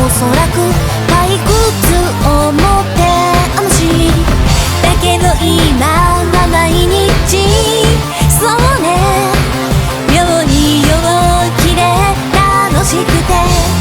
そらく退屈を持ってあしだけど今は毎日そうね妙に陽気で楽しくて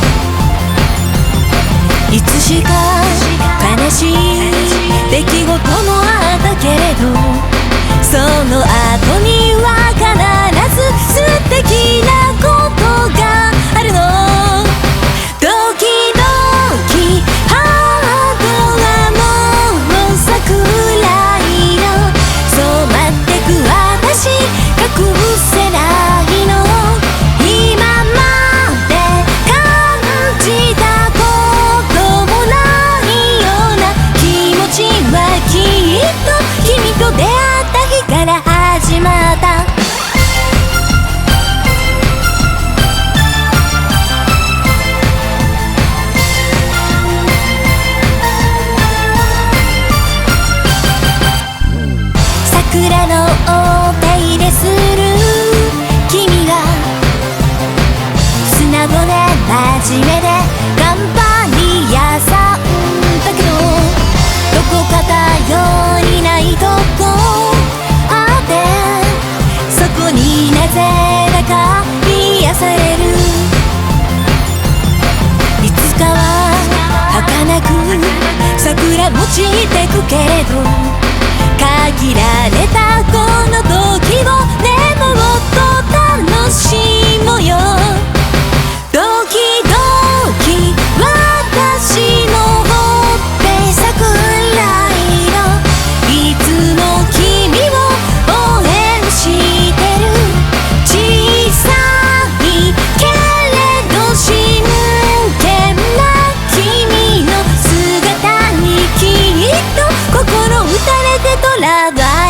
いつしか悲しい出来事もあったけれどその後には必ず素敵なことがあるのドキドキハートはもう桜色染まってく私隠せないの今まで感じたこともないような気持ちはきっと君と出会った日から始まった桜のお手入れする君が素直で真面目で頑張り屋さんだけどどこか頼りないとこあってそこになぜだか癒されるいつかは儚く桜も散ってくけれど限られたこの時をねもっと楽しもうよドキドキ私のほっぺ桜色いつも君を応援してる小さいけれど真剣な君の姿にきっと心打たれてとらば